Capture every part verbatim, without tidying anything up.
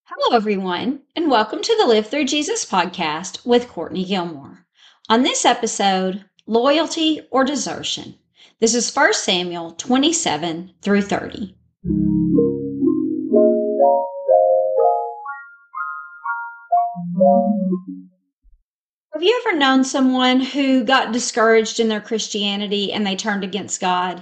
Hello, everyone, and welcome to the Live Through Jesus podcast with Courtney Gilmore. On this episode, loyalty or desertion. This is First Samuel twenty-seven through thirty. Have you ever known someone who got discouraged in their Christianity and they turned against God?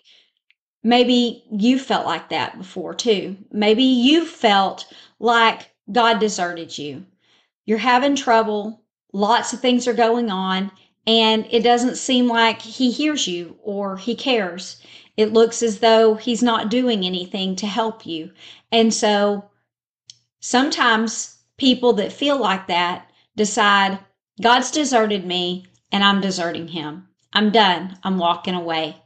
Maybe you felt like that before too. Maybe you felt like God deserted you. You're having trouble, lots of things are going on, and it doesn't seem like he hears you or he cares. It looks as though he's not doing anything to help you. And so sometimes people that feel like that decide, God's deserted me and I'm deserting him. I'm done. I'm walking away.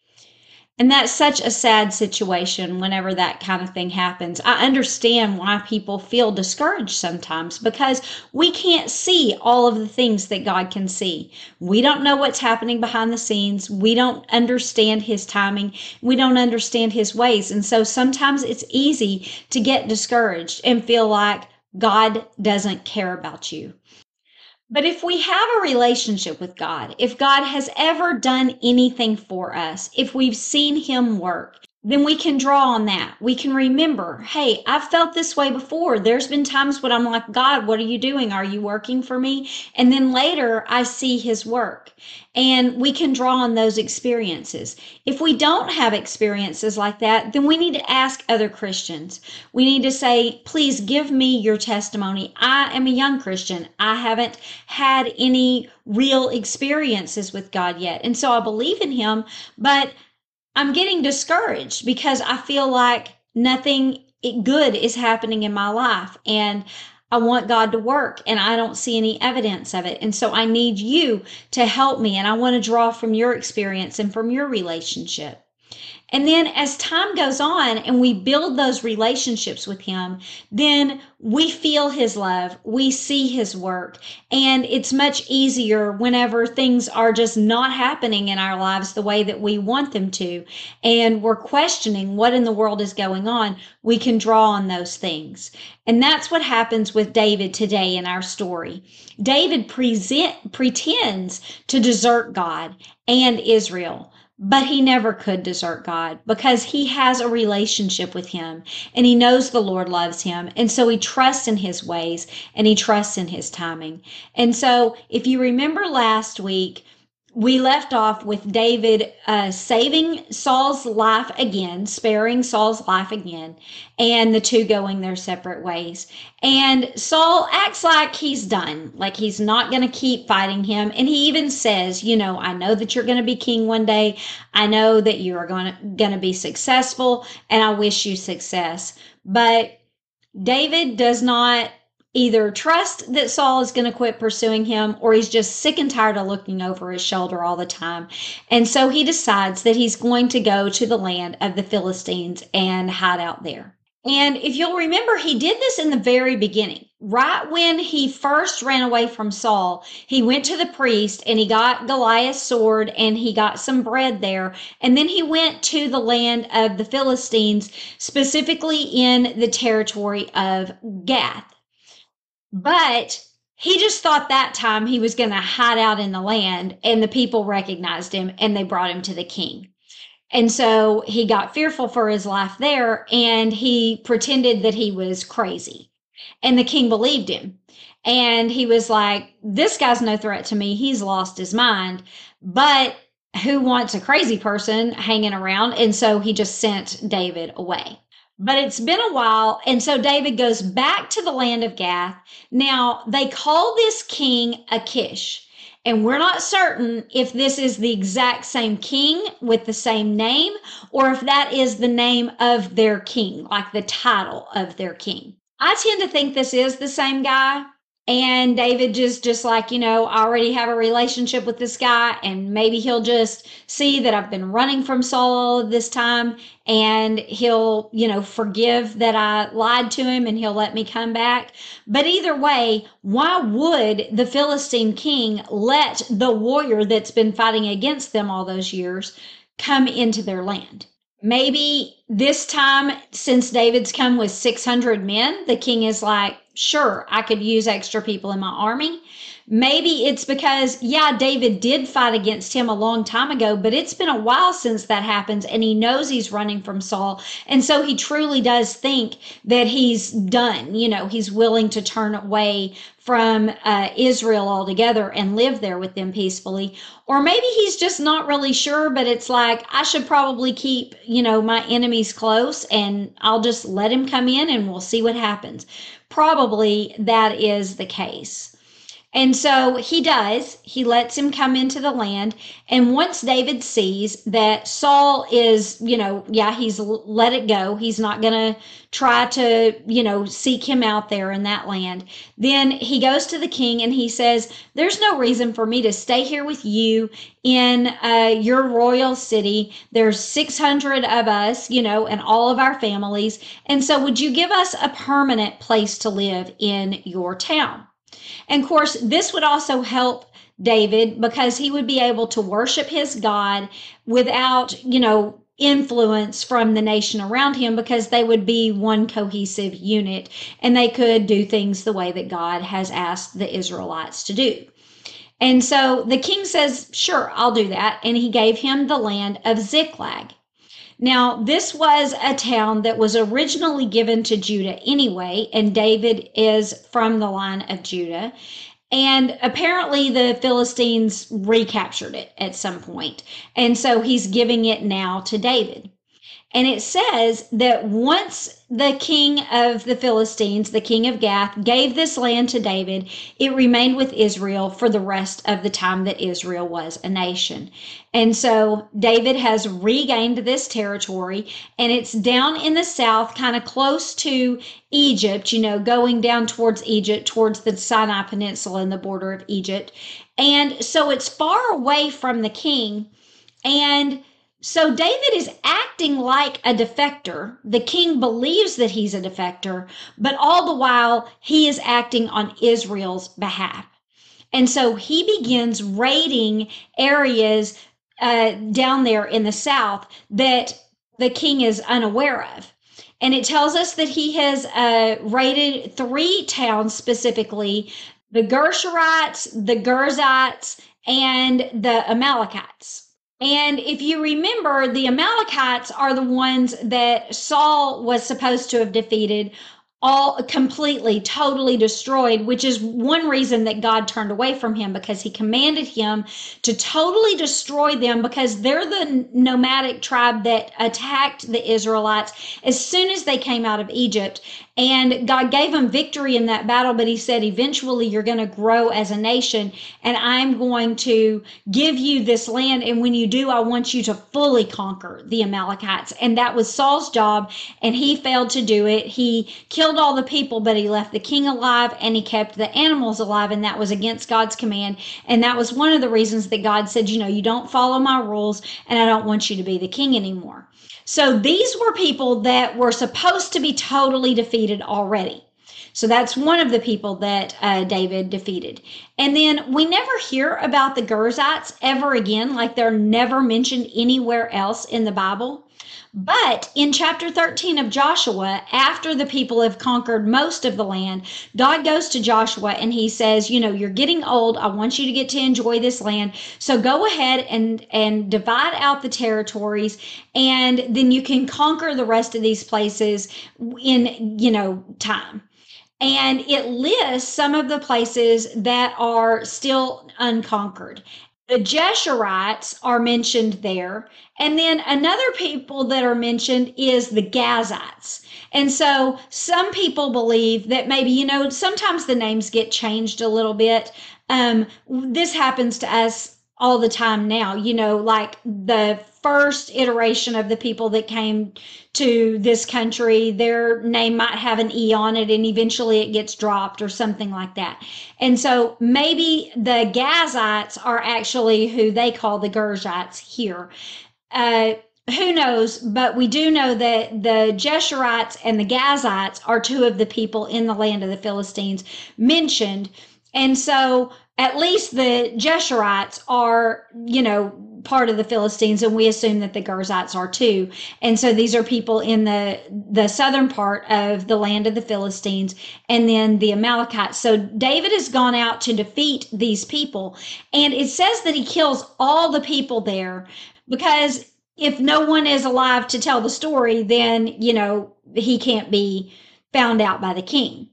And that's such a sad situation whenever that kind of thing happens. I understand why people feel discouraged sometimes because we can't see all of the things that God can see. We don't know what's happening behind the scenes. We don't understand his timing. We don't understand his ways. And so sometimes it's easy to get discouraged and feel like God doesn't care about you. But if we have a relationship with God, if God has ever done anything for us, if we've seen him work, then we can draw on that. We can remember, hey, I've felt this way before. There's been times when I'm like, God, what are you doing? Are you working for me? And then later I see his work. And we can draw on those experiences. If we don't have experiences like that, then we need to ask other Christians. We need to say, please give me your testimony. I am a young Christian. I haven't had any real experiences with God yet. And so I believe in him, but I'm getting discouraged because I feel like nothing good is happening in my life. And I want God to work and I don't see any evidence of it. And so I need you to help me. And I want to draw from your experience and from your relationship. And then as time goes on and we build those relationships with him, then we feel his love, we see his work, and it's much easier whenever things are just not happening in our lives the way that we want them to, and we're questioning what in the world is going on. We can draw on those things. And that's what happens with David today in our story. David present, pretends to desert God and Israel. But he never could desert God because he has a relationship with him and he knows the Lord loves him. And so he trusts in his ways and he trusts in his timing. And so if you remember last week, we left off with David uh, saving Saul's life again, sparing Saul's life again, and the two going their separate ways. And Saul acts like he's done, like he's not going to keep fighting him. And he even says, you know, I know that you're going to be king one day. I know that you are going to, going to be successful, and I wish you success. But David does not either trust that Saul is going to quit pursuing him, or he's just sick and tired of looking over his shoulder all the time. And so he decides that he's going to go to the land of the Philistines and hide out there. And if you'll remember, he did this in the very beginning. Right when he first ran away from Saul, he went to the priest and he got Goliath's sword and he got some bread there. And then he went to the land of the Philistines, specifically in the territory of Gath. But he just thought that time he was going to hide out in the land, and the people recognized him and they brought him to the king. And so he got fearful for his life there, and he pretended that he was crazy. And the king believed him. And he was like, this guy's no threat to me. He's lost his mind. But who wants a crazy person hanging around? And so he just sent David away. But it's been a while, and so David goes back to the land of Gath. Now, they call this king Achish, and we're not certain if this is the exact same king with the same name, or if that is the name of their king, like the title of their king. I tend to think this is the same guy. And David just, just like, you know, I already have a relationship with this guy, and maybe he'll just see that I've been running from Saul all of this time, and he'll, you know, forgive that I lied to him and he'll let me come back. But either way, why would the Philistine king let the warrior that's been fighting against them all those years come into their land? Maybe this time, since David's come with six hundred men, the king is like, sure, I could use extra people in my army. Maybe it's because, yeah, David did fight against him a long time ago, but it's been a while since that happens, and he knows he's running from Saul. And so he truly does think that he's done. You know, he's willing to turn away from uh, Israel altogether and live there with them peacefully. Or maybe he's just not really sure, but it's like, I should probably keep, you know, my enemies close, and I'll just let him come in and we'll see what happens. Probably that is the case. And so he does. He lets him come into the land. And once David sees that Saul is, you know, yeah, he's let it go. He's not going to try to, you know, seek him out there in that land. Then he goes to the king and he says, there's no reason for me to stay here with you in uh, your royal city. There's six hundred of us, you know, and all of our families. And so would you give us a permanent place to live in your town? And of course, this would also help David because he would be able to worship his God without, you know, influence from the nation around him, because they would be one cohesive unit and they could do things the way that God has asked the Israelites to do. And so the king says, sure, I'll do that. And he gave him the land of Ziklag. Now, this was a town that was originally given to Judah anyway, and David is from the line of Judah. And apparently the Philistines recaptured it at some point. And so he's giving it now to David. And it says that once the king of the Philistines, the king of Gath, gave this land to David, it remained with Israel for the rest of the time that Israel was a nation. And so David has regained this territory, and it's down in the south, kind of close to Egypt, you know, going down towards Egypt, towards the Sinai Peninsula and the border of Egypt. And so it's far away from the king. And so David is acting like a defector. The king believes that he's a defector, but all the while he is acting on Israel's behalf. And so he begins raiding areas uh, down there in the south that the king is unaware of. And it tells us that he has uh, raided three towns specifically: the Gershurites, the Girzites, and the Amalekites. And if you remember, the Amalekites are the ones that Saul was supposed to have defeated, all completely, totally destroyed, which is one reason that God turned away from him, because he commanded him to totally destroy them, because they're the nomadic tribe that attacked the Israelites as soon as they came out of Egypt. And God gave them victory in that battle, but he said, eventually you're going to grow as a nation, and I'm going to give you this land. And when you do, I want you to fully conquer the Amalekites. And that was Saul's job, and he failed to do it. He killed all the people, but he left the king alive, and he kept the animals alive, and that was against God's command. And that was one of the reasons that God said, you know, you don't follow my rules, and I don't want you to be the king anymore. So these were people that were supposed to be totally defeated already. So that's one of the people that uh, David defeated. And then we never hear about the Girzites ever again, like they're never mentioned anywhere else in the Bible. But in chapter thirteen of Joshua, after the people have conquered most of the land, God goes to Joshua and he says, you know, you're getting old. I want you to get to enjoy this land. So go ahead and, and divide out the territories, and then you can conquer the rest of these places in, you know, time. And it lists some of the places that are still unconquered. The Jeshurites are mentioned there. And then another people that are mentioned is the Gazites. And so some people believe that maybe, you know, sometimes the names get changed a little bit. Um, this happens to us all the time now, you know, like the first iteration of the people that came to this country, their name might have an E on it, and eventually it gets dropped or something like that. And so maybe the Gazites are actually who they call the Girzites here. Uh, who knows? But we do know that the Jeshurites and the Gazites are two of the people in the land of the Philistines mentioned And so at least the Jeshurites are, you know, part of the Philistines, and we assume that the Girzites are too. And so these are people in the the southern part of the land of the Philistines, and then the Amalekites. So David has gone out to defeat these people, and it says that he kills all the people there because if no one is alive to tell the story, then you know he can't be found out by the king.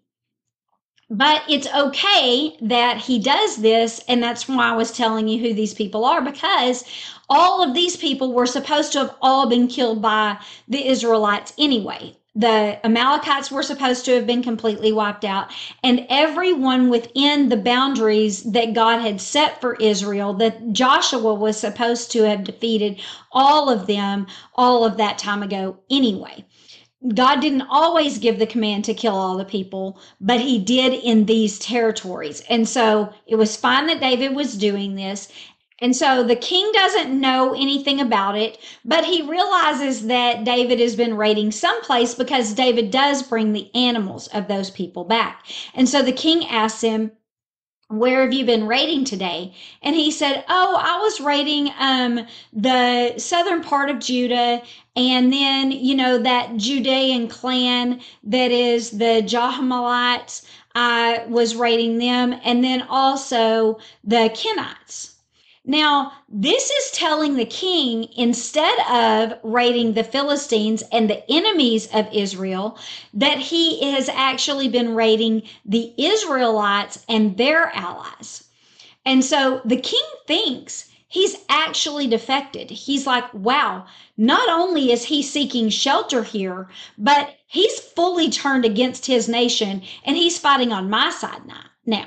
But it's okay that he does this. And that's why I was telling you who these people are, because all of these people were supposed to have all been killed by the Israelites anyway. The Amalekites were supposed to have been completely wiped out, and everyone within the boundaries that God had set for Israel, that Joshua was supposed to have defeated all of them all of that time ago anyway. God didn't always give the command to kill all the people, but he did in these territories. And so it was fine that David was doing this. And so the king doesn't know anything about it, but he realizes that David has been raiding someplace because David does bring the animals of those people back. And so the king asks him, where have you been raiding today? And he said, oh, I was raiding um, the southern part of Judah, and then, you know, that Judean clan that is the Jahamalites, I was raiding them, and then also the Kenites. Now, this is telling the king, instead of raiding the Philistines and the enemies of Israel, that he has actually been raiding the Israelites and their allies. And so the king thinks he's actually defected. He's like, wow, not only is he seeking shelter here, but he's fully turned against his nation and he's fighting on my side now.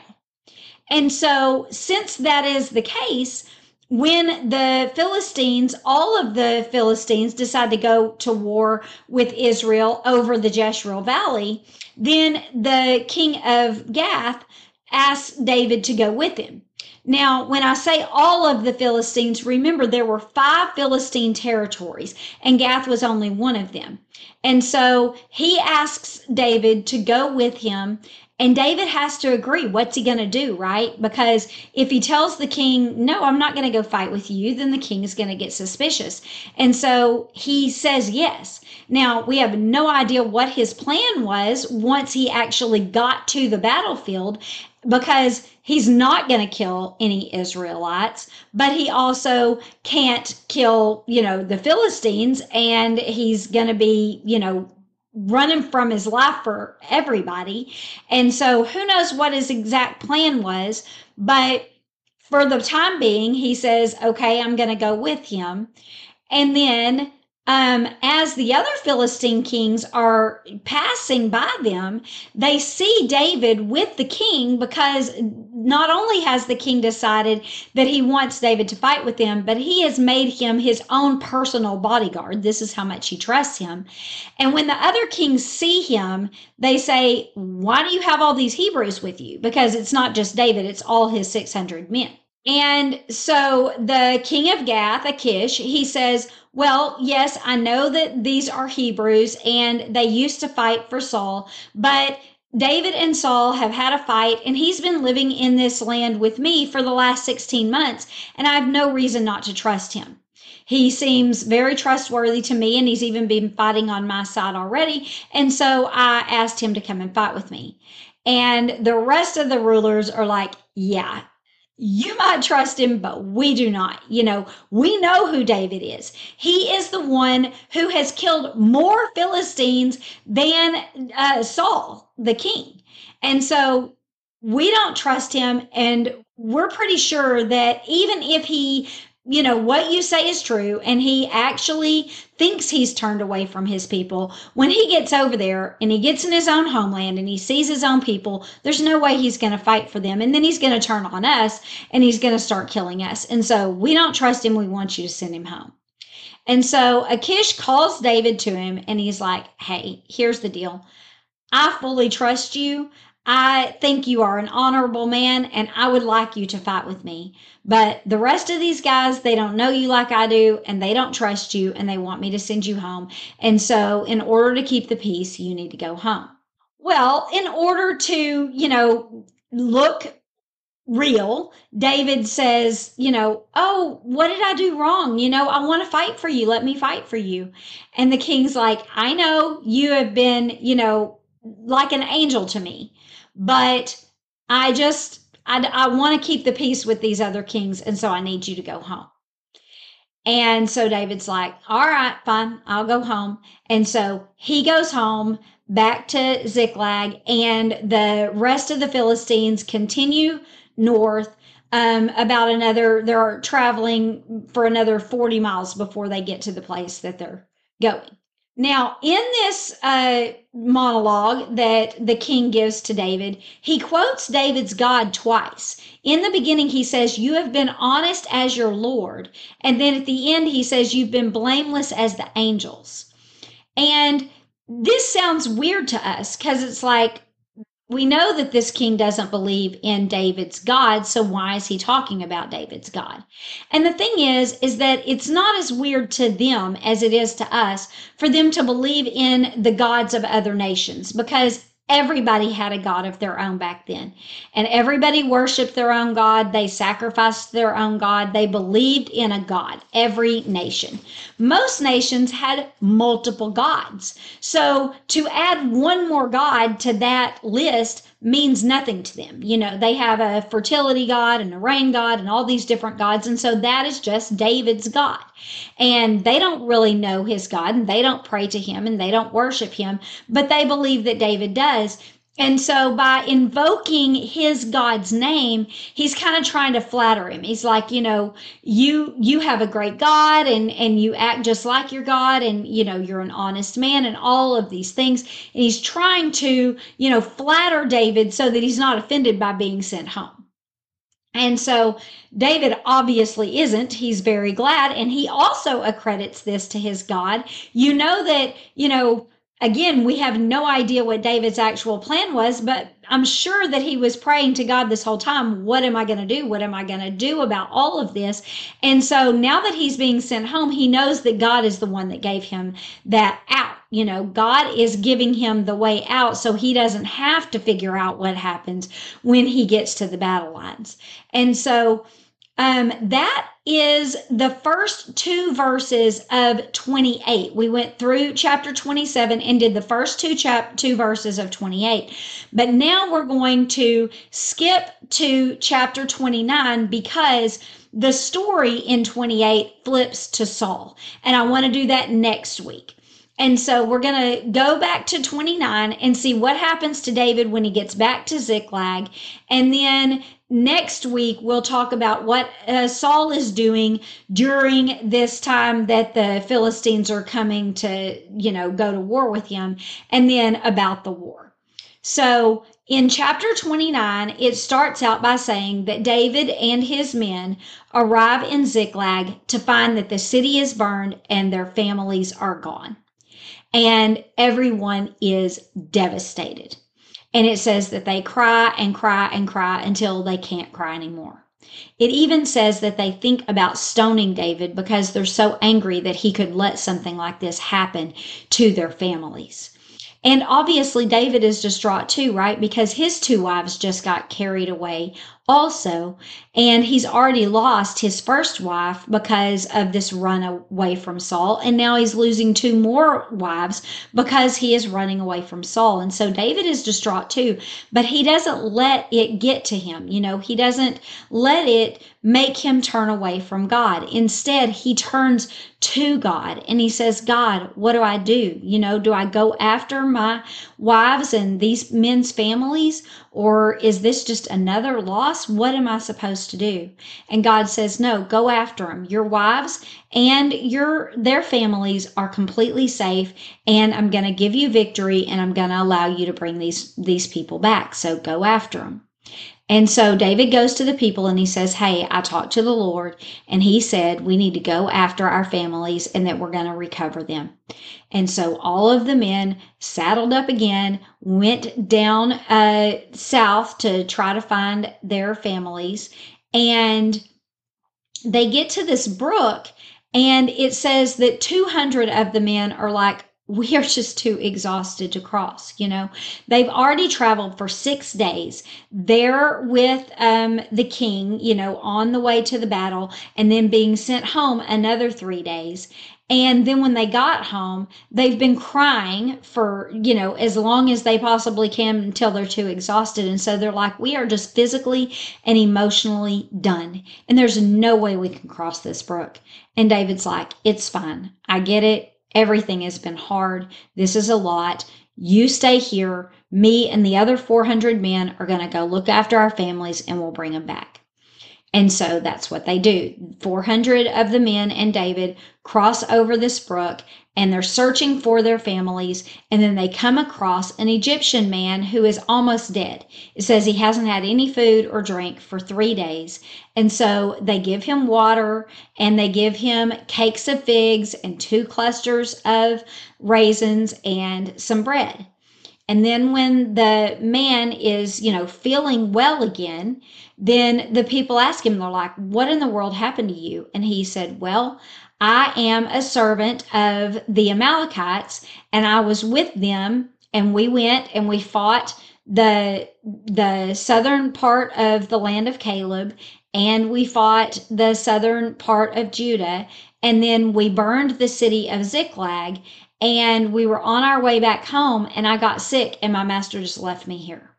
And so, since that is the case, when the Philistines, all of the Philistines decide to go to war with Israel over the Jezreel Valley, then the king of Gath asks David to go with him. Now, when I say all of the Philistines, remember there were five Philistine territories, and Gath was only one of them. And so he asks David to go with him, and David has to agree. What's he going to do, right? Because if he tells the king, no, I'm not going to go fight with you, then the king is going to get suspicious. And so he says yes. Now, we have no idea what his plan was once he actually got to the battlefield, because he's not going to kill any Israelites, but he also can't kill, you know, the Philistines, and he's going to be, you know, running from his life for everybody. And so who knows what his exact plan was, but for the time being, he says, okay, I'm going to go with him. And then um, as the other Philistine kings are passing by them, they see David with the king, because not only has the king decided that he wants David to fight with him, but he has made him his own personal bodyguard. This is how much he trusts him. And when the other kings see him, they say, why do you have all these Hebrews with you? Because it's not just David, it's all his six hundred men. And so the king of Gath, Achish, he says, well, yes, I know that these are Hebrews and they used to fight for Saul, but David and Saul have had a fight, and he's been living in this land with me for the last sixteen months, and I have no reason not to trust him. He seems very trustworthy to me, and he's even been fighting on my side already. And so I asked him to come and fight with me. And the rest of the rulers are like, yeah, you might trust him, but we do not. You know, we know who David is. He is the one who has killed more Philistines than uh, Saul, the king. And so we don't trust him. And we're pretty sure that even if he, you know, what you say is true, and he actually thinks he's turned away from his people, when he gets over there and he gets in his own homeland and he sees his own people, there's no way he's going to fight for them. And then he's going to turn on us and he's going to start killing us. And so we don't trust him. We want you to send him home. And so Achish calls David to him and he's like, hey, here's the deal. I fully trust you. I think you are an honorable man, and I would like you to fight with me. But the rest of these guys, they don't know you like I do, and they don't trust you, and they want me to send you home. And so in order to keep the peace, you need to go home. Well, in order to, you know, look real, David says, you know, oh, what did I do wrong? You know, I want to fight for you. Let me fight for you. And the king's like, I know you have been, you know, like an angel to me, but I just, I, I want to keep the peace with these other kings. And so I need you to go home. And so David's like, all right, fine, I'll go home. And so he goes home back to Ziklag, and the rest of the Philistines continue north um, about another, they're traveling for another forty miles before they get to the place that they're going. Now, in this uh, monologue that the king gives to David, he quotes David's God twice. In the beginning, he says, you have been honest as your Lord. And then at the end, he says, you've been blameless as the angels. And this sounds weird to us because it's like, we know that this king doesn't believe in David's God, so why is he talking about David's God? And the thing is, is that it's not as weird to them as it is to us for them to believe in the gods of other nations, because everybody had a God of their own back then. And everybody worshiped their own God. They sacrificed their own God. They believed in a God, every nation. Most nations had multiple gods. So to add one more God to that list means nothing to them. You know, they have a fertility God and a rain God and all these different gods. And so that is just David's God. And they don't really know his God, and they don't pray to him, and they don't worship him, but they believe that David does. And so by invoking his God's name, he's kind of trying to flatter him. He's like, you know, you you have a great God, and and you act just like your God, and you know, you're an honest man, and all of these things. And he's trying to, you know, flatter David so that he's not offended by being sent home. And so David obviously isn't. He's very glad. And he also accredits this to his God. You know that, you know, again, we have no idea what David's actual plan was, but I'm sure that he was praying to God this whole time. What am I going to do? What am I going to do about all of this? And so now that he's being sent home, he knows that God is the one that gave him that out. You know, God is giving him the way out so he doesn't have to figure out what happens when he gets to the battle lines. And so um, that is the first two verses of twenty-eight. We went through chapter twenty-seven and did the first two chap two verses of twenty-eight. But now we're going to skip to chapter twenty-nine because the story in twenty-eight flips to Saul. And I want to do that next week. And so we're going to go back to twenty-nine and see what happens to David when he gets back to Ziklag. And then next week, we'll talk about what uh, Saul is doing during this time that the Philistines are coming to, you know, go to war with him, and then about the war. So in chapter twenty-nine, it starts out by saying that David and his men arrive in Ziklag to find that the city is burned and their families are gone. And everyone is devastated. And it says that they cry and cry and cry until they can't cry anymore. It even says that they think about stoning David because they're so angry that he could let something like this happen to their families. And obviously, David is distraught too, right? Because his two wives just got carried away also. And he's already lost his first wife because of this run away from Saul. And now he's losing two more wives because he is running away from Saul. And so David is distraught too, but he doesn't let it get to him. You know, he doesn't let it make him turn away from God. Instead, he turns to God and he says, God, what do I do? You know, do I go after my wives and these men's families? Or is this just another loss? What am I supposed to do? And God says, no, go after them. Your wives and your their families are completely safe, and I'm going to give you victory, and I'm going to allow you to bring these, these people back. So go after them. And so David goes to the people and he says, hey, I talked to the Lord, and he said we need to go after our families and that we're going to recover them. And so all of the men saddled up again, went down uh, south to try to find their families. And they get to this brook, and it says that two hundred of the men are like, we are just too exhausted to cross. You know, they've already traveled for six days. They're with um, the king, you know, on the way to the battle, and then being sent home another three days. And then when they got home, they've been crying for, you know, as long as they possibly can until they're too exhausted. And so they're like, we are just physically and emotionally done. And there's no way we can cross this brook. And David's like, it's fine. I get it. Everything has been hard. This is a lot. You stay here. Me and the other four hundred men are going to go look after our families and we'll bring them back. And so that's what they do. four hundred of the men and David cross over this brook and they're searching for their families. And then they come across an Egyptian man who is almost dead. It says he hasn't had any food or drink for three days. And so they give him water and they give him cakes of figs and two clusters of raisins and some bread. And then when the man is, you know, feeling well again, then the people ask him, they're like, what in the world happened to you? And he said, well, I am a servant of the Amalekites and I was with them and we went and we fought the, the southern part of the land of Caleb and we fought the southern part of Judah. And then we burned the city of Ziklag. And we were on our way back home and I got sick and my master just left me here.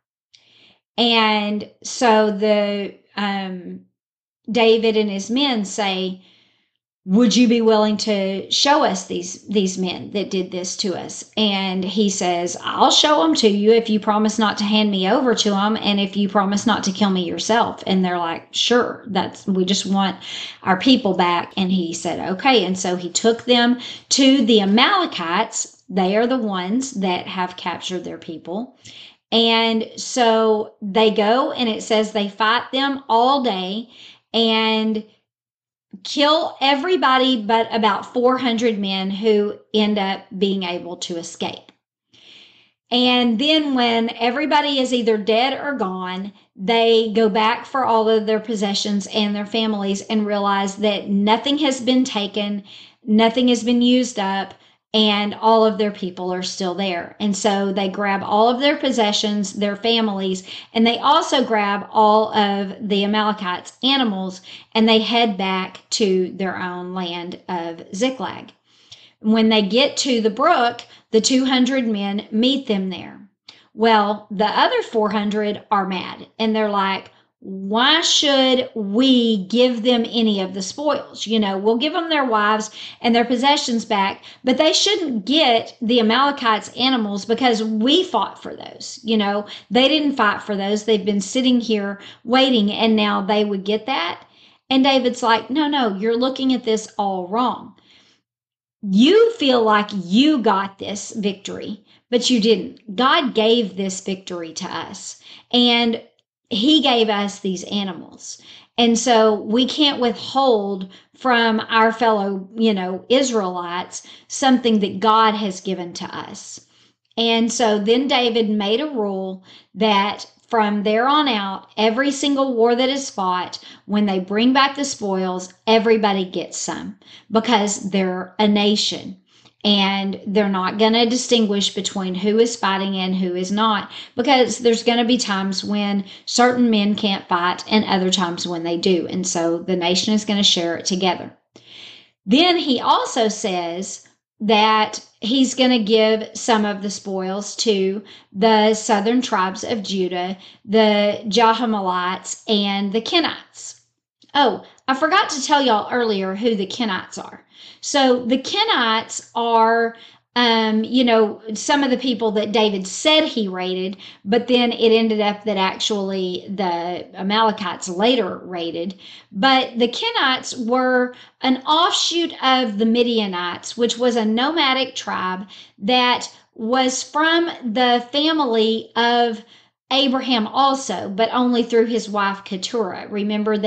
And so the um, David and his men say, would you be willing to show us these, these men that did this to us? And he says, I'll show them to you if you promise not to hand me over to them. And if you promise not to kill me yourself. And they're like, sure, that's, we just want our people back. And he said, okay. And so he took them to the Amalekites. They are the ones that have captured their people. And so they go and it says they fight them all day and kill everybody but about four hundred men who end up being able to escape. And then when everybody is either dead or gone, they go back for all of their possessions and their families and realize that nothing has been taken, nothing has been used up, and all of their people are still there. And so they grab all of their possessions, their families, and they also grab all of the Amalekites' animals, and they head back to their own land of Ziklag. When they get to the brook, the two hundred men meet them there. Well, the other four hundred are mad, and they're like, why should we give them any of the spoils? You know, we'll give them their wives and their possessions back, but they shouldn't get the Amalekites' animals because we fought for those. You know, they didn't fight for those. They've been sitting here waiting, and now they would get that. And David's like, no, no, you're looking at this all wrong. You feel like you got this victory, but you didn't. God gave this victory to us. And he gave us these animals. And so we can't withhold from our fellow, you know, Israelites something that God has given to us. And so then David made a rule that from there on out, every single war that is fought, when they bring back the spoils, everybody gets some because they're a nation. And they're not going to distinguish between who is fighting and who is not, because there's going to be times when certain men can't fight and other times when they do. And so the nation is going to share it together. Then he also says that he's going to give some of the spoils to the southern tribes of Judah, the Jahamalites, and the Kenites. Oh, I forgot to tell y'all earlier who the Kenites are. So the Kenites are, um, you know, some of the people that David said he raided, but then it ended up that actually the Amalekites later raided. But the Kenites were an offshoot of the Midianites, which was a nomadic tribe that was from the family of Abraham also, but only through his wife Keturah. Remember that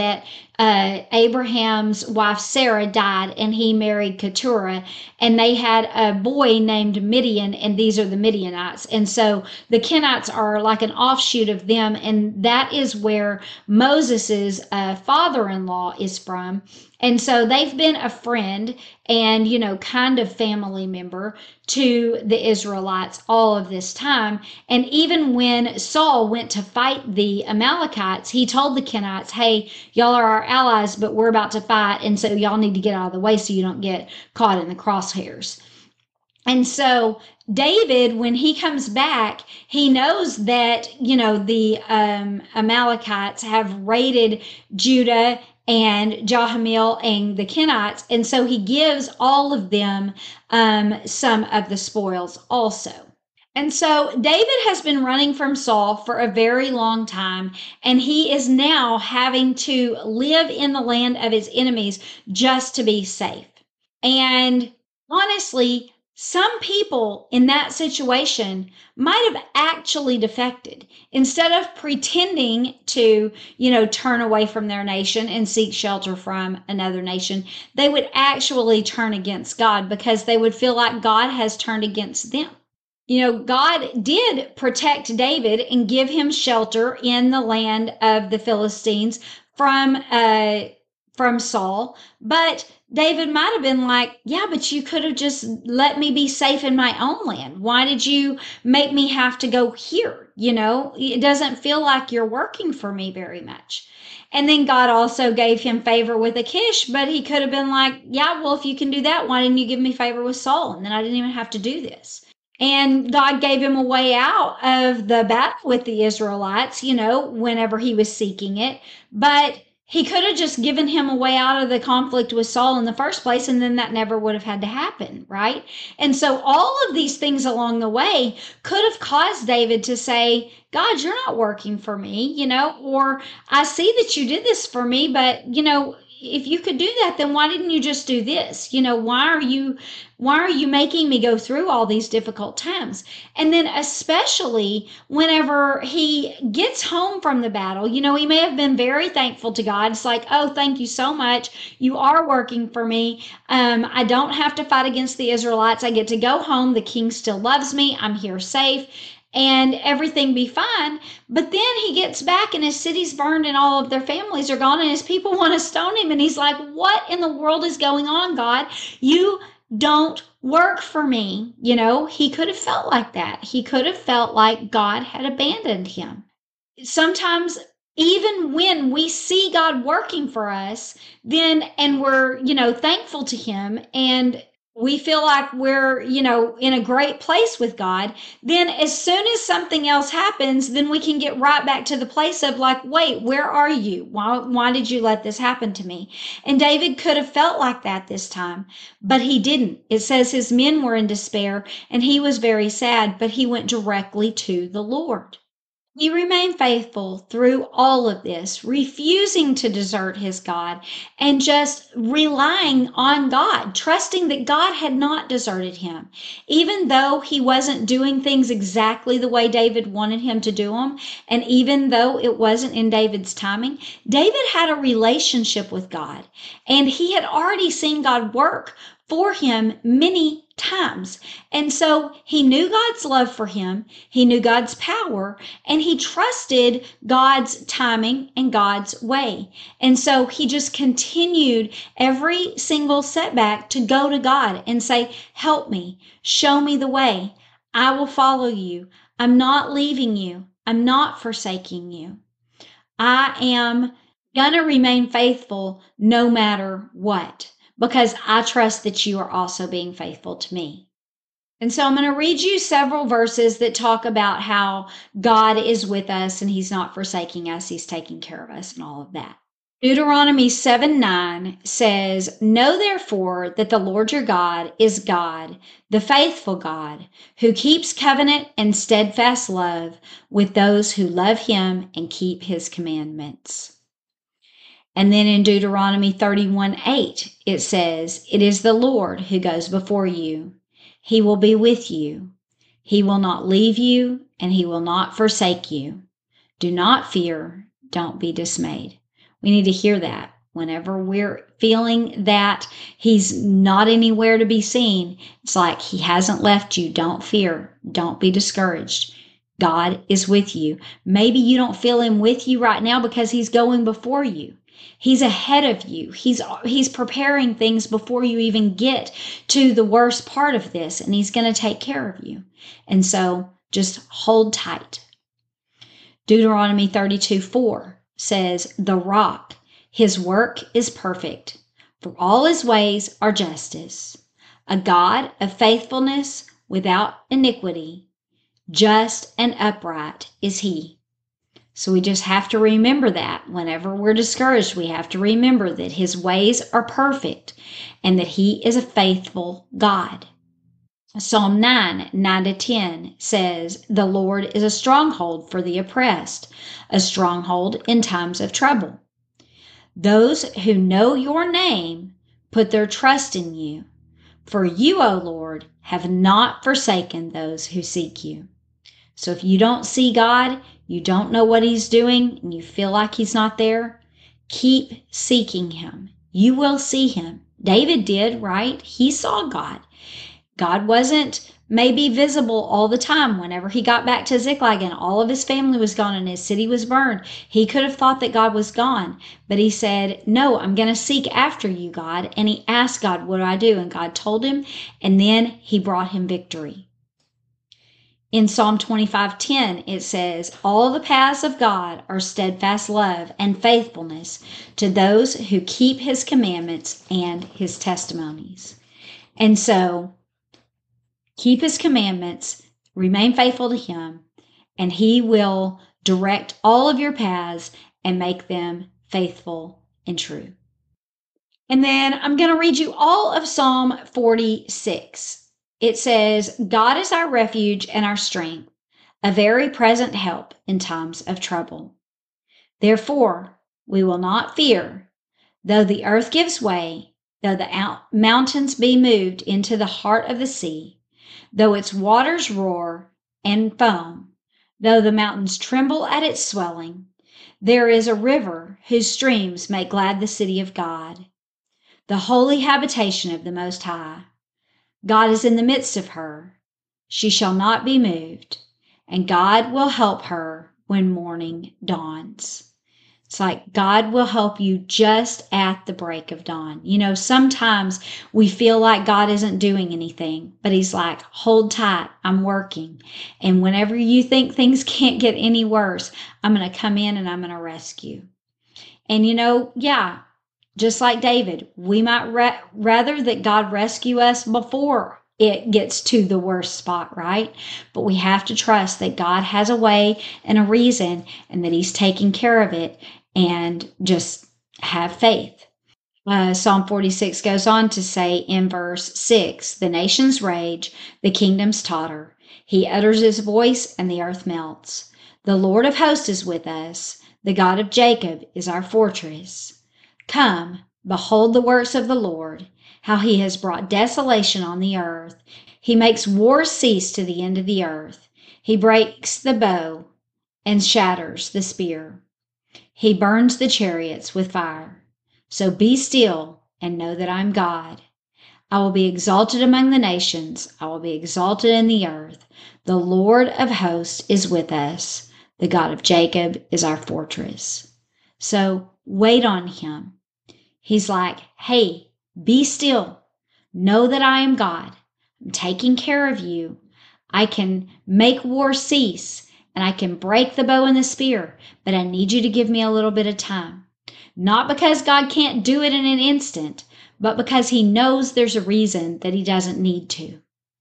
uh, Abraham's wife Sarah died and he married Keturah, and they had a boy named Midian, and these are the Midianites. And so the Kenites are like an offshoot of them, and that is where Moses's uh, father-in-law is from. And so they've been a friend and, you know, kind of family member to the Israelites all of this time. And even when Saul went to fight the Amalekites, he told the Kenites, hey, y'all are our allies, but we're about to fight. And so y'all need to get out of the way so you don't get caught in the crosshairs. And so David, when he comes back, he knows that, you know, the um, Amalekites have raided Judah and Jahamiel and the Kenites. And so he gives all of them um, some of the spoils also. And so David has been running from Saul for a very long time, and he is now having to live in the land of his enemies just to be safe. And honestly, some people in that situation might have actually defected. Instead of pretending to, you know, turn away from their nation and seek shelter from another nation, they would actually turn against God because they would feel like God has turned against them. You know, God did protect David and give him shelter in the land of the Philistines from uh from Saul, but David might have been like, yeah, but you could have just let me be safe in my own land. Why did you make me have to go here? You know, it doesn't feel like you're working for me very much. And then God also gave him favor with Achish, but he could have been like, yeah, well, if you can do that, why didn't you give me favor with Saul? And then I didn't even have to do this. And God gave him a way out of the battle with the Israelites, you know, whenever he was seeking it. But he could have just given him a way out of the conflict with Saul in the first place, and then that never would have had to happen, right? And so all of these things along the way could have caused David to say, God, you're not working for me, you know, or I see that you did this for me, but, you know, if you could do that, then why didn't you just do this? You know, why are you why are you making me go through all these difficult times? And then especially whenever he gets home from the battle, you know, he may have been very thankful to God. It's like, oh, thank you so much. You are working for me. Um, I don't have to fight against the Israelites. I get to go home. The king still loves me. I'm here safe. And everything be fine. But then he gets back and his city's burned and all of their families are gone and his people want to stone him. And he's like, what in the world is going on, God? You don't work for me. You know, he could have felt like that. He could have felt like God had abandoned him. Sometimes even when we see God working for us, then, and we're, you know, thankful to him and we feel like we're, you know, in a great place with God, then as soon as something else happens, then we can get right back to the place of like, wait, where are you? Why, why did you let this happen to me? And David could have felt like that this time, but he didn't. It says his men were in despair and he was very sad, but he went directly to the Lord. He remained faithful through all of this, refusing to desert his God and just relying on God, trusting that God had not deserted him. Even though he wasn't doing things exactly the way David wanted him to do them, and even though it wasn't in David's timing, David had a relationship with God, and he had already seen God work for him many times. And so he knew God's love for him, he knew God's power, and he trusted God's timing and God's way. And so he just continued every single setback to go to God and say, help me, show me the way. I will follow you. I'm not leaving you. I'm not forsaking you. I am going to remain faithful no matter what, because I trust that you are also being faithful to me. And so I'm going to read you several verses that talk about how God is with us and he's not forsaking us. He's taking care of us and all of that. Deuteronomy seven nine says, know therefore that the Lord your God is God, the faithful God, who keeps covenant and steadfast love with those who love him and keep his commandments. And then in Deuteronomy thirty-one eight, it says, it is the Lord who goes before you. He will be with you. He will not leave you, and he will not forsake you. Do not fear. Don't be dismayed. We need to hear that. Whenever we're feeling that he's not anywhere to be seen, it's like he hasn't left you. Don't fear. Don't be discouraged. God is with you. Maybe you don't feel him with you right now because he's going before you. He's ahead of you. He's he's preparing things before you even get to the worst part of this, and he's going to take care of you. And so just hold tight. Deuteronomy thirty-two four says, "The rock, his work is perfect, for all his ways are justice. A God of faithfulness without iniquity, just and upright is he." So we just have to remember that whenever we're discouraged, we have to remember that his ways are perfect and that he is a faithful God. Psalm nine, nine to ten says, "The Lord is a stronghold for the oppressed, a stronghold in times of trouble. Those who know your name put their trust in you. For you, O Lord, have not forsaken those who seek you." So if you don't see God, you don't know what he's doing, and you feel like he's not there, keep seeking him. You will see him. David did, right? He saw God. God wasn't maybe visible all the time. Whenever he got back to Ziklag and all of his family was gone and his city was burned, he could have thought that God was gone. But he said, "No, I'm going to seek after you, God." And he asked God, "What do I do?" And God told him, and then he brought him victory. In Psalm twenty-five ten, it says, "All the paths of God are steadfast love and faithfulness to those who keep his commandments and his testimonies." And so, keep his commandments, remain faithful to him, and he will direct all of your paths and make them faithful and true. And then I'm going to read you all of Psalm forty-six. It says, "God is our refuge and our strength, a very present help in times of trouble. Therefore, we will not fear, though the earth gives way, though the mountains be moved into the heart of the sea, though its waters roar and foam, though the mountains tremble at its swelling. There is a river whose streams make glad the city of God, the holy habitation of the Most High. God is in the midst of her. She shall not be moved, and God will help her when morning dawns." It's like God will help you just at the break of dawn. You know, sometimes we feel like God isn't doing anything, but he's like, "Hold tight, I'm working. And whenever you think things can't get any worse, I'm going to come in and I'm going to rescue." And you know, yeah, just like David, we might ra- rather that God rescue us before it gets to the worst spot, right? But we have to trust that God has a way and a reason and that he's taking care of it, and just have faith. Uh, Psalm forty-six goes on to say in verse six, "The nations rage, the kingdoms totter. He utters his voice and the earth melts. The Lord of hosts is with us. The God of Jacob is our fortress. Come, behold the works of the Lord, how he has brought desolation on the earth. He makes war cease to the end of the earth. He breaks the bow and shatters the spear. He burns the chariots with fire. So be still and know that I am God. I will be exalted among the nations. I will be exalted in the earth. The Lord of hosts is with us. The God of Jacob is our fortress." So wait on him. He's like, "Hey, be still. Know that I am God. I'm taking care of you. I can make war cease and I can break the bow and the spear, but I need you to give me a little bit of time." Not because God can't do it in an instant, but because he knows there's a reason that he doesn't need to.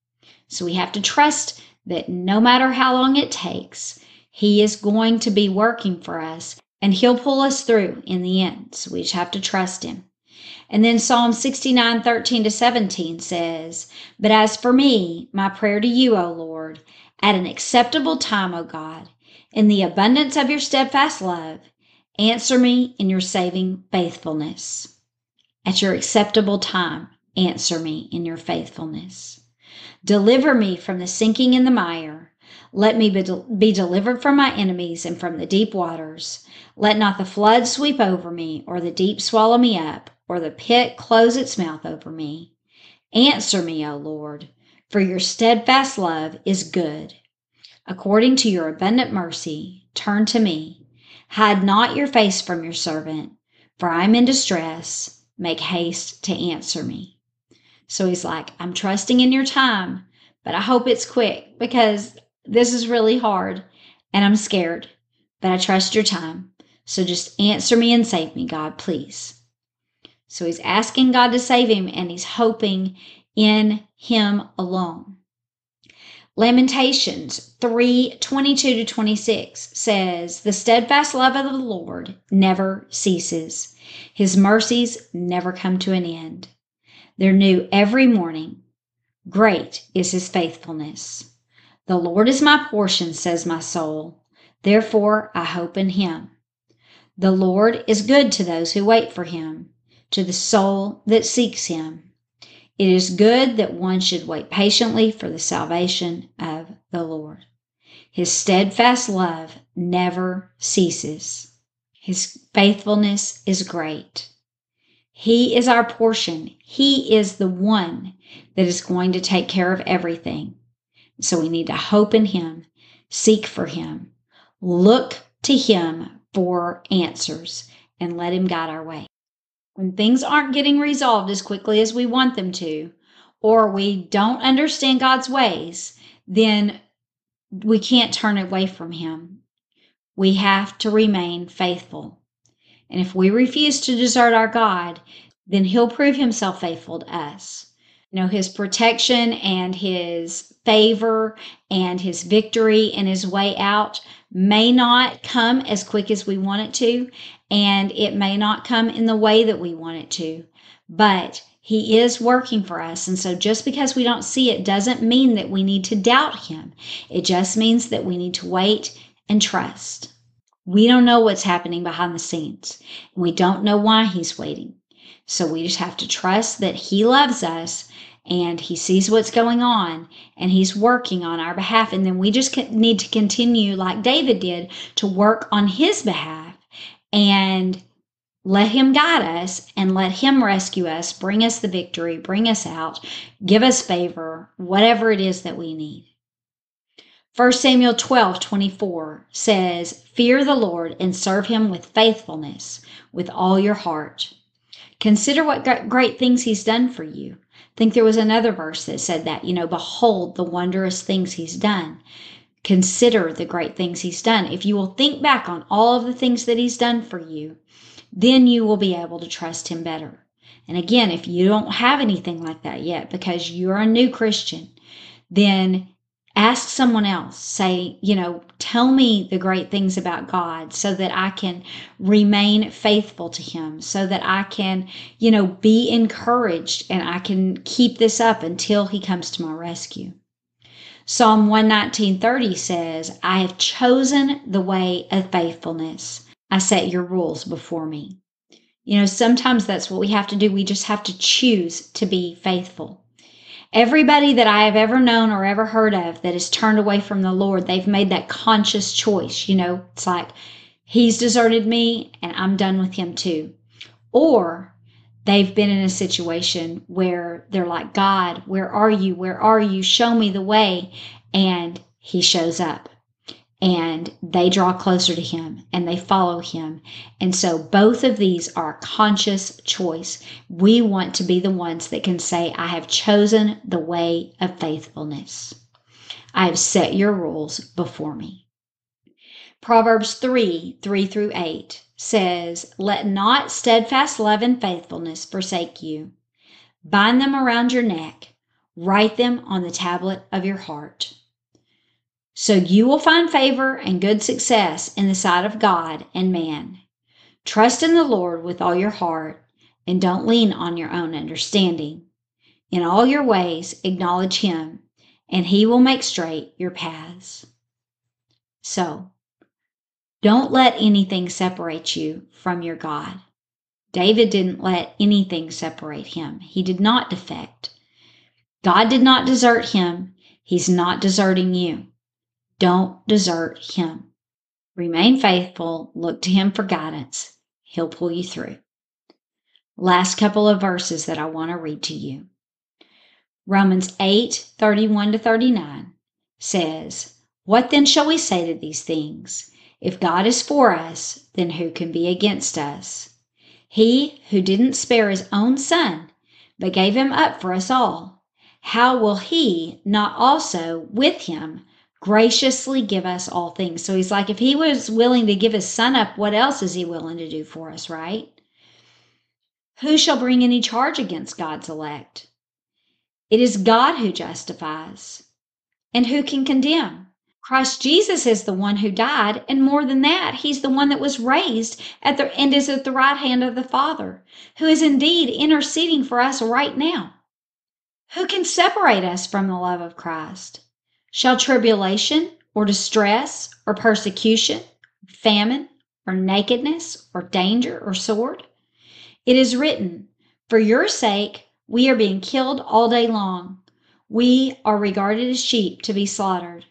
So we have to trust that no matter how long it takes, he is going to be working for us and he'll pull us through in the end. So we just have to trust him. And then Psalm sixty-nine, thirteen to seventeen says, "But as for me, my prayer to you, O Lord, at an acceptable time, O God, in the abundance of your steadfast love, answer me in your saving faithfulness." At your acceptable time, answer me in your faithfulness. "Deliver me from the sinking in the mire. Let me be, del- be delivered from my enemies and from the deep waters. Let not the flood sweep over me, or the deep swallow me up, or the pit close its mouth over me. Answer me, O Lord, for your steadfast love is good. According to your abundant mercy, turn to me. Hide not your face from your servant, for I am in distress. Make haste to answer me. So he's like, I'm trusting in your time, but I hope it's quick because this is really hard and I'm scared, but I trust your time. So just answer me and save me, God, please. So he's asking God to save him and he's hoping in him alone. Lamentations three twenty-two to twenty-six says, The steadfast love of the Lord never ceases. His mercies never come to an end. They're new every morning. Great is his faithfulness. The Lord is my portion, says my soul. Therefore I hope in him. The Lord is good to those who wait for him, to the soul that seeks him. It is good that one should wait patiently for the salvation of the Lord. His steadfast love never ceases. His faithfulness is great. He is our portion. He is the one that is going to take care of everything. So we need to hope in him, seek for him, look to him for answers, and let him guide our way. When things aren't getting resolved as quickly as we want them to, or we don't understand God's ways, then we can't turn away from him. We have to remain faithful. And if we refuse to desert our God, then he'll prove himself faithful to us. You know, his protection and his favor and his victory and his way out may not come as quick as we want it to, and it may not come in the way that we want it to, but he is working for us. And so just because we don't see it doesn't mean that we need to doubt him. It just means that we need to wait and trust. We don't know what's happening behind the scenes. We don't know why he's waiting. So we just have to trust that he loves us and he sees what's going on and he's working on our behalf. And then we just need to continue, like David did, to work on his behalf and let him guide us and let him rescue us, bring us the victory, bring us out, give us favor, whatever it is that we need. First Samuel twelve twenty-four says, Fear the Lord and serve him with faithfulness, with all your heart. Consider what great things he's done for you. I think there was another verse that said that, you know, behold the wondrous things he's done. Consider the great things he's done. If you will think back on all of the things that he's done for you, then you will be able to trust him better. And again, if you don't have anything like that yet because you're a new Christian, then ask someone else. Say, you know, tell me the great things about God so that I can remain faithful to him, so that I can, you know, be encouraged and I can keep this up until he comes to my rescue. Psalm one nineteen thirty says, I have chosen the way of faithfulness. I set your rules before me. You know, sometimes that's what we have to do. We just have to choose to be faithful. Everybody that I have ever known or ever heard of that has turned away from the Lord, they've made that conscious choice. You know, it's like, he's deserted me and I'm done with him too. Or they've been in a situation where they're like, God, where are you? Where are you? Show me the way. And he shows up. And they draw closer to him and they follow him. And so both of these are a conscious choice. We want to be the ones that can say, I have chosen the way of faithfulness. I have set your rules before me. Proverbs three, three through eight says, Let not steadfast love and faithfulness forsake you. Bind them around your neck. Write them on the tablet of your heart. So you will find favor and good success in the sight of God and man. Trust in the Lord with all your heart and don't lean on your own understanding. In all your ways, acknowledge him, and he will make straight your paths. So, don't let anything separate you from your God. David didn't let anything separate him. He did not defect. God did not desert him. He's not deserting you. Don't desert him. Remain faithful. Look to him for guidance. He'll pull you through. Last couple of verses that I want to read to you. Romans eight, thirty-one to thirty-nine says, "What then shall we say to these things? If God is for us, then who can be against us? He who didn't spare his own son, but gave him up for us all, how will he not also with him graciously give us all things?" So he's like, if he was willing to give his son up, what else is he willing to do for us, right? Who shall bring any charge against God's elect? It is God who justifies. And who can condemn? Christ Jesus is the one who died, and more than that, he's the one that was raised at the and is at the right hand of the Father, who is indeed interceding for us right now. Who can separate us from the love of Christ? Shall tribulation or distress or persecution, famine or nakedness or danger or sword? It is written, "For your sake we are being killed all day long. We are regarded as sheep to be slaughtered."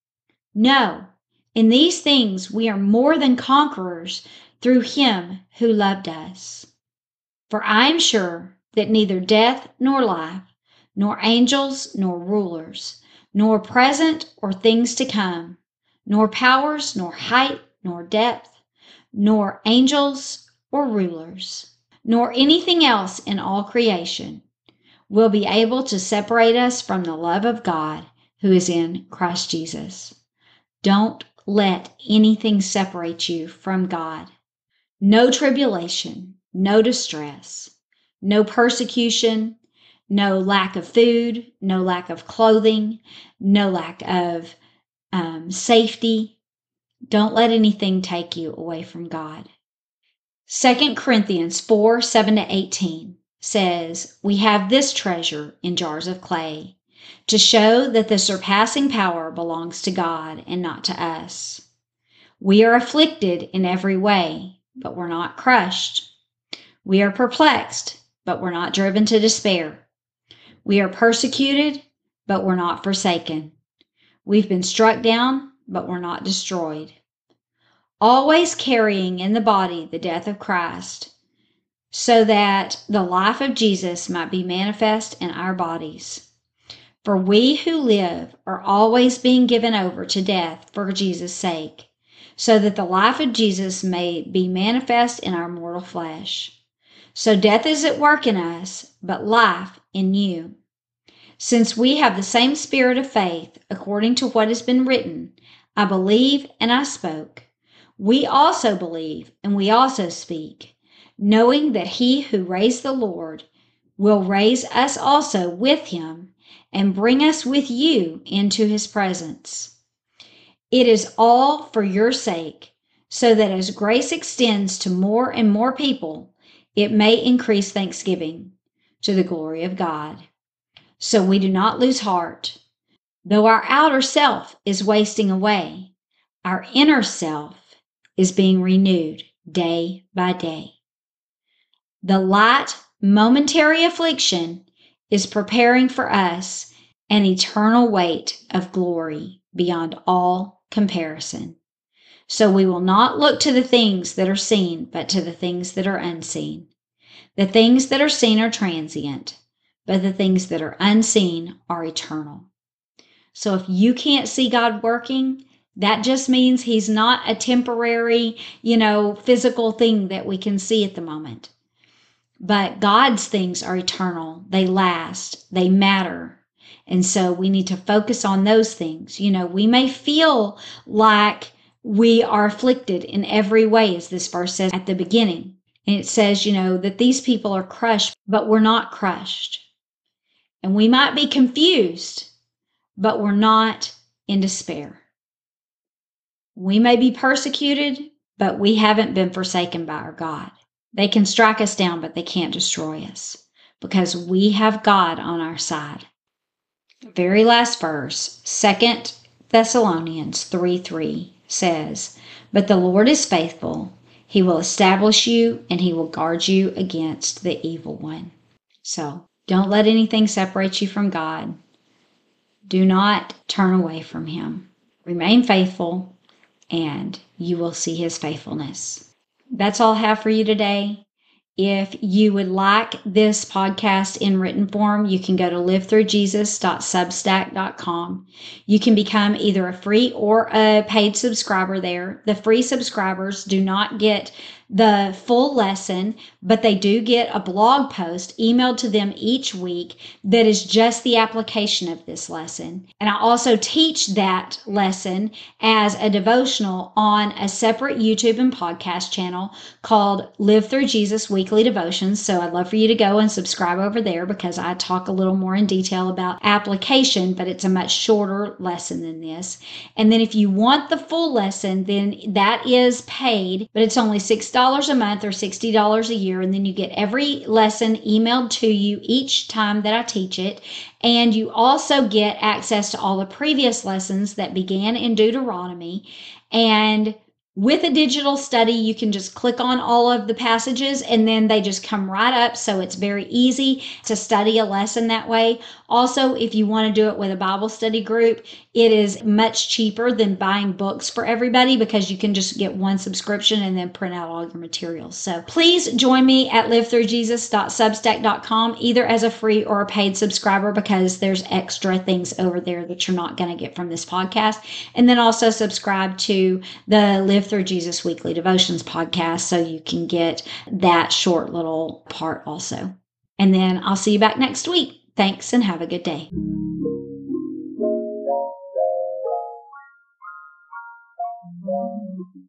No, in these things we are more than conquerors through him who loved us. For I am sure that neither death nor life, nor angels nor rulers, nor present or things to come, nor powers, nor height, nor depth, nor angels or rulers, nor anything else in all creation will be able to separate us from the love of God who is in Christ Jesus. Don't let anything separate you from God. No tribulation, no distress, no persecution, no lack of food, no lack of clothing, no lack of um, safety. Don't let anything take you away from God. Second Corinthians four, seven to eighteen says, "We have this treasure in jars of clay, to show that the surpassing power belongs to God and not to us. We are afflicted in every way, but we're not crushed. We are perplexed, but we're not driven to despair. We are persecuted, but we're not forsaken. We've been struck down, but we're not destroyed. Always carrying in the body the death of Christ, so that the life of Jesus might be manifest in our bodies. For we who live are always being given over to death for Jesus' sake, so that the life of Jesus may be manifest in our mortal flesh. So death is at work in us, but life in you. Since we have the same spirit of faith, according to what has been written, I believe and I spoke. We also believe and we also speak, knowing that he who raised the Lord will raise us also with him and bring us with you into his presence. It is all for your sake, so that as grace extends to more and more people, it may increase thanksgiving to the glory of God. So we do not lose heart. Though our outer self is wasting away, our inner self is being renewed day by day. The light, momentary affliction is preparing for us an eternal weight of glory beyond all comparison. So we will not look to the things that are seen, but to the things that are unseen. The things that are seen are transient, but the things that are unseen are eternal. So if you can't see God working, that just means he's not a temporary, you know, physical thing that we can see at the moment. But God's things are eternal. They last. They matter. And so we need to focus on those things. You know, we may feel like we are afflicted in every way, as this verse says at the beginning. And it says, you know, that these people are crushed, but we're not crushed. And we might be confused, but we're not in despair. We may be persecuted, but we haven't been forsaken by our God. They can strike us down, but they can't destroy us because we have God on our side. Very last verse, Second Thessalonians three three says, "But the Lord is faithful. He will establish you and he will guard you against the evil one." So don't let anything separate you from God. Do not turn away from him. Remain faithful, and you will see his faithfulness. That's all I have for you today. If you would like this podcast in written form, you can go to live through jesus dot substack dot com. You can become either a free or a paid subscriber there. The free subscribers do not get the full lesson, but they do get a blog post emailed to them each week that is just the application of this lesson. And I also teach that lesson as a devotional on a separate YouTube and podcast channel called Live Through Jesus Weekly Devotions. So I'd love for you to go and subscribe over there because I talk a little more in detail about application, but it's a much shorter lesson than this. And then if you want the full lesson, then that is paid, but it's only six dollars a month or sixty dollars a year. And then you get every lesson emailed to you each time that I teach it. And you also get access to all the previous lessons that began in Deuteronomy. And with a digital study, you can just click on all of the passages and then they just come right up. So it's very easy to study a lesson that way. Also, if you want to do it with a Bible study group, it is much cheaper than buying books for everybody because you can just get one subscription and then print out all your materials. So please join me at live through jesus dot substack dot com, either as a free or a paid subscriber, because there's extra things over there that you're not going to get from this podcast. And then also subscribe to the Live Through Jesus Weekly Devotions podcast so you can get that short little part also. And then I'll see you back next week. Thanks and have a good day.